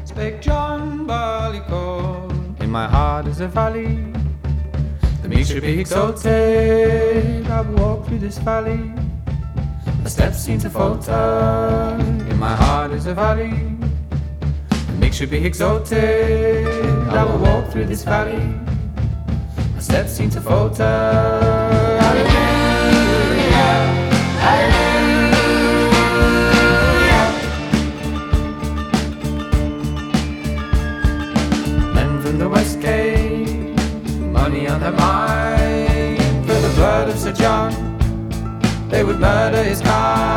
spake John Barleycorn. In my heart is a valley, the meek should be exalted. I will walk through this valley, my steps seem to falter. In my heart is a valley, the meek should be exalted. I will walk through this valley, my steps seem to falter. Hallelujah, hallelujah. Men from the West came, money on their mind, for the blood of Sir John they would murder his kind.